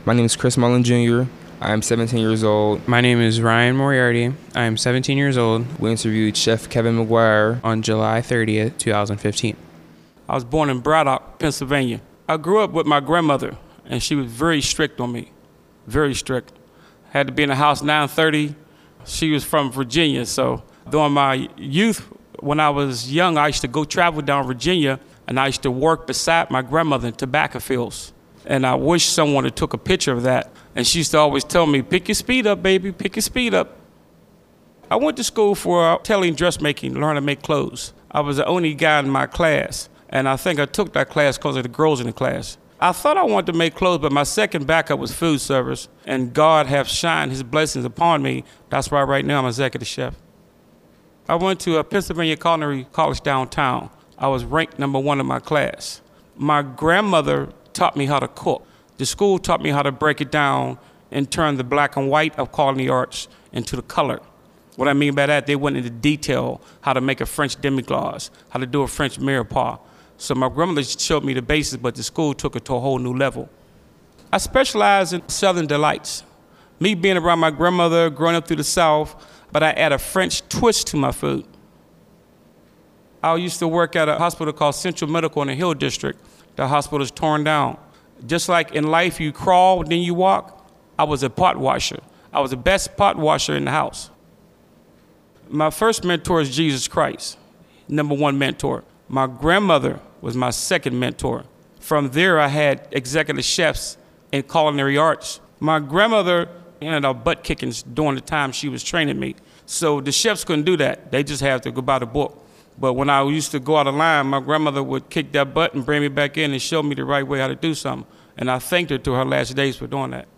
My name is Chris Mullen Jr. I am 17 years old. My name is Ryan Moriarty. I am 17 years old. We interviewed Chef Kevin McGuire on July 30th, 2015. I was born in Braddock, Pennsylvania. I grew up with my grandmother, and she was very strict on me, very strict. Had to be in the house 9:30. She was from Virginia, so during my youth, when I was young, I used to go travel down Virginia, and I used to work beside my grandmother in tobacco fields. And I wish someone had took a picture of that. And she used to always tell me, pick your speed up, baby, pick your speed up. I went to school for tailoring, dressmaking, learn to make clothes. I was the only guy in my class, and I think I took that class because of the girls in the class. I thought I wanted to make clothes, but my second backup was food service, and God have shined his blessings upon me. That's why right now I'm executive chef. I went to a Pennsylvania Culinary College downtown. I was ranked number 1 in my class. My grandmother taught me how to cook. The school taught me how to break it down and turn the black and white of culinary arts into the color. What I mean by that, they went into detail, how to make a French demi-glace, how to do a French mirepoix. So my grandmother showed me the basis, but the school took it to a whole new level. I specialize in Southern delights. Me being around my grandmother, growing up through the South, but I add a French twist to my food. I used to work at a hospital called Central Medical in the Hill District. The hospital is torn down. Just like in life, you crawl, then you walk, I was a pot washer. I was the best pot washer in the house. My first mentor is Jesus Christ, number 1 mentor. My grandmother was my second mentor. From there, I had executive chefs in culinary arts. My grandmother ended up butt kickings during the time she was training me. So the chefs couldn't do that. They just had to go by the book. But when I used to go out of line, my grandmother would kick that butt and bring me back in and show me the right way how to do something. And I thanked her to her last days for doing that.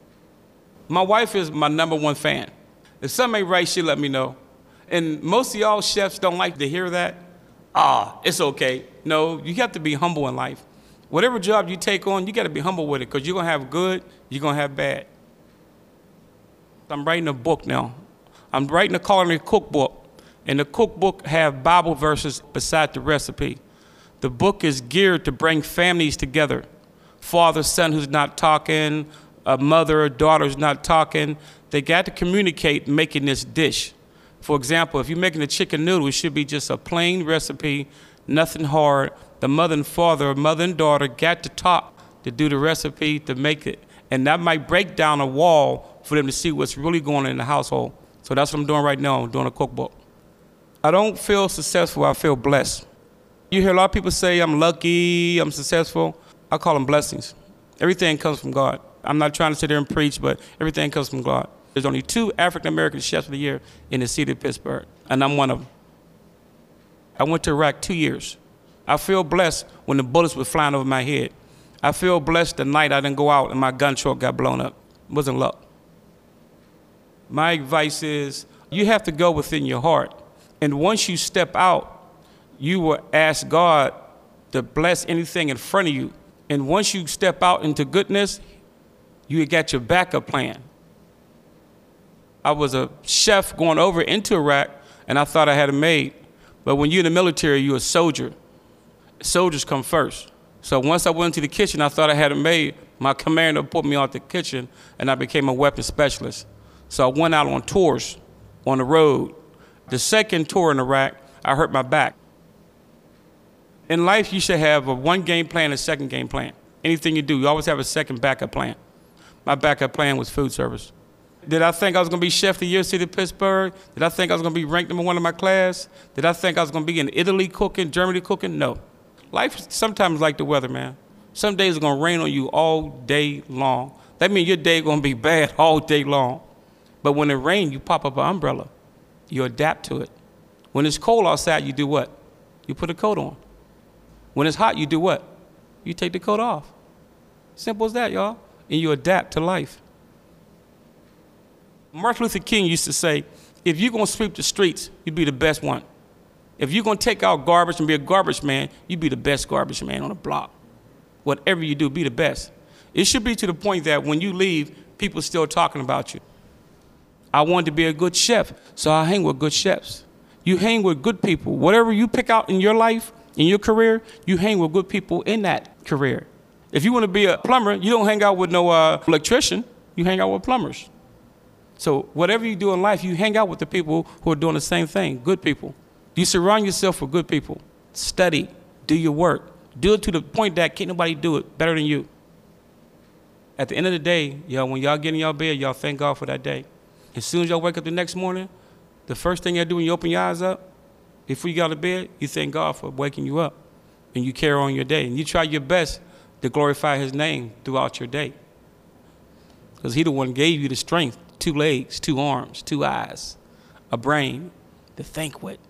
My wife is my number 1 fan. If something ain't right, she let me know. And most of y'all chefs don't like to hear that. It's okay. No, you have to be humble in life. Whatever job you take on, you got to be humble with it, because you're going to have good, you're going to have bad. I'm writing a book now. I'm writing a culinary cookbook. And the cookbook have Bible verses beside the recipe. The book is geared to bring families together. Father, son who's not talking, a mother or daughter who's not talking. They got to communicate making this dish. For example, if you're making a chicken noodle, it should be just a plain recipe, nothing hard. The mother and father, or mother and daughter, got to talk to do the recipe, to make it. And that might break down a wall for them to see what's really going on in the household. So that's what I'm doing right now. I'm doing a cookbook. I don't feel successful, I feel blessed. You hear a lot of people say, I'm lucky, I'm successful. I call them blessings. Everything comes from God. I'm not trying to sit there and preach, but everything comes from God. There's only 2 African-American chefs of the year in the city of Pittsburgh, and I'm one of them. I went to Iraq 2 years. I feel blessed when the bullets were flying over my head. I feel blessed the night I didn't go out and my gun truck got blown up. It wasn't luck. My advice is, you have to go within your heart. And once you step out, you will ask God to bless anything in front of you. And once you step out into goodness, you got your backup plan. I was a chef going over into Iraq, and I thought I had it made. But when you're in the military, you're a soldier. Soldiers come first. So once I went into the kitchen, I thought I had it made. My commander put me out the kitchen, and I became a weapons specialist. So I went out on tours on the road. The second tour in Iraq, I hurt my back. In life, you should have a 1 game plan and a 2nd game plan. Anything you do, you always have a second backup plan. My backup plan was food service. Did I think I was going to be chef of the year, city of Pittsburgh? Did I think I was going to be ranked number 1 in my class? Did I think I was going to be in Italy cooking, Germany cooking? No. Life sometimes like the weather, man. Some days it's going to rain on you all day long. That means your day is going to be bad all day long. But when it rains, you pop up an umbrella. You adapt to it. When it's cold outside, you do what? You put a coat on. When it's hot, you do what? You take the coat off. Simple as that, y'all. And you adapt to life. Martin Luther King used to say, if you're going to sweep the streets, you be the best one. If you're going to take out garbage and be a garbage man, you be the best garbage man on the block. Whatever you do, be the best. It should be to the point that when you leave, people still talking about you. I wanted to be a good chef, so I hang with good chefs. You hang with good people. Whatever you pick out in your life, in your career, you hang with good people in that career. If you want to be a plumber, you don't hang out with no electrician. You hang out with plumbers. So whatever you do in life, you hang out with the people who are doing the same thing, good people. You surround yourself with good people. Study. Do your work. Do it to the point that can't nobody do it better than you. At the end of the day, y'all, when y'all get in y'all bed, y'all thank God for that day. As soon as y'all wake up the next morning, the first thing y'all do when you open your eyes up, before you get out of bed, you thank God for waking you up. And you carry on your day. And you try your best to glorify his name throughout your day. Because he the one gave you the strength, 2 legs, 2 arms, 2 eyes, a brain to think with.